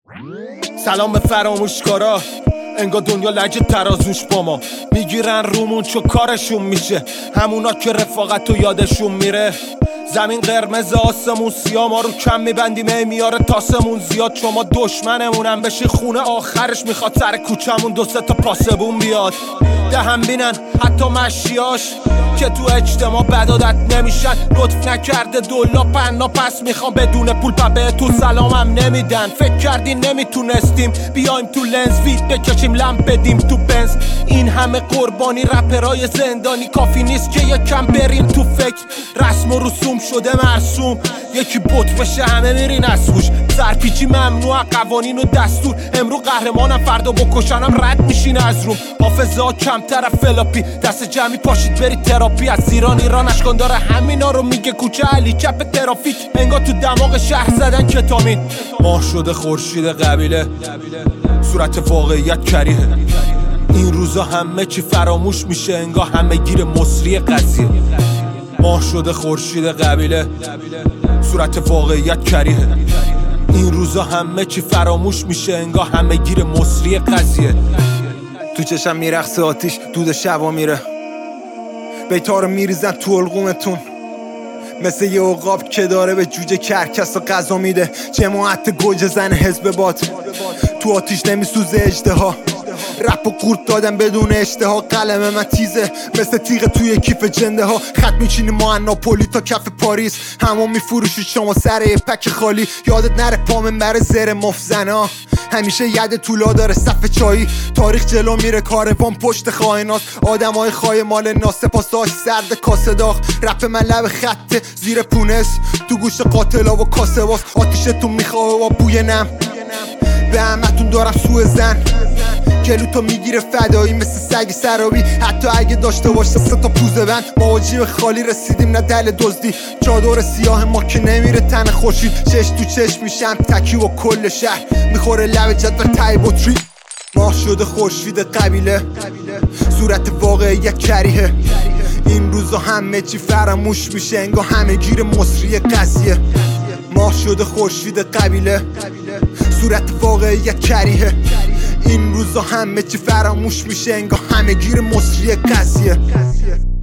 سلام به فراموشکارا، انگار دنیا لجه ترازوش با ما میگیرن رومون چو کارشون میشه، همونا که رفاقت و یادشون میره. زمین قرمز آسمون سیاه، ما رو کم میبندیم میاره تاسمون زیاد. شما دشمنمونم بشی خونه آخرش میخواد سر کوچمون دو سه تا پاسبون بیاد. دهم بینن حتی مشیاش که تو اجتماع بدادت نمیشن. لطف نکرده دولا پنا پس میخوام بدون پول به تو سلامم نمیدن. فکر کردین نمیتونستیم بیایم تو لنز وید بکشیم لمپ بدیم تو بنز. این همه قربانی رپرای زندانی کافی نیست که یکم بریم تو فکر. رسم و رسوم شده مرسوم، یکی بوت بشه همه میرین از هوش. سرپیچی ممنوع، قوانین و دستور. امرو قهرمانم فردا بکشنم رد میشین از روم. حافظه ها کمتر فلاپی، دست جمعی پاشید برید تراپی. از ایران اشکان داره همینا رو میگه کوچه علی چپ ترافیک. انگار تو دماغ شهر زدن کتامین. ماه شده خورشید قبیله، صورت واقعیت کریه. این روزا همه چی فراموش میشه، انگار همه گیر مصری قضیه. ماه شده خورشید قبیله، صورت واقعیت کریه. این روزا همه چی فراموش میشه، انگار همه گیر مصری قضیه. تو چشم میرقصه آتیش، دود شبا میره. بیتا رو میریزن تو القومتون، مثل یه عقاب که داره به جوجه کرکس و غذا میده. جماعت گوجه زن حزب باد، تو آتیش نمیسوزه اژدها. رپ و قورت دادن بدون اشتها، قلم من تیزه مثل تیغ توی کیف جنده ها. خط میچینی ما ناپولی تا کف پاریس، همون میفروشی شما سر یه پک خالی. یادت نره پامن بره زر مفزنا، همیشه ید طولا داره صف چایی. تاریخ جلو میره کاروان پشت خائنات، آدمای خای مال ناسپاساش سرد کاسه داغ. رپ من لب خطه زیر پونس، تو گوش قاتلا و کاسه باز. آتیشتون میخواه و بوی نم، به همتون دارم سوء زن. جلو تو میگیره فدایی مثل سگ سرابی، حتی اگه داشته باشه سه تا پوزه بند. ما با جیب خالی رسیدیم نه دل دزدی، چادر سیاه ما که نمیره تن خوشی. چش تو چش میشم تکی و کل شهر میخوره لب جدول تای بطری. ماه شده خورشید قبیله، صورت واقعیت کریه. این روزا همه چی فراموش میشه، انگار همه گیر مصری قضیه. ماه شده خورشید قبیله، صورت واقعیت کریه. این روزا همه چی فراموش میشه، انگار همه گیر مصری قضیه.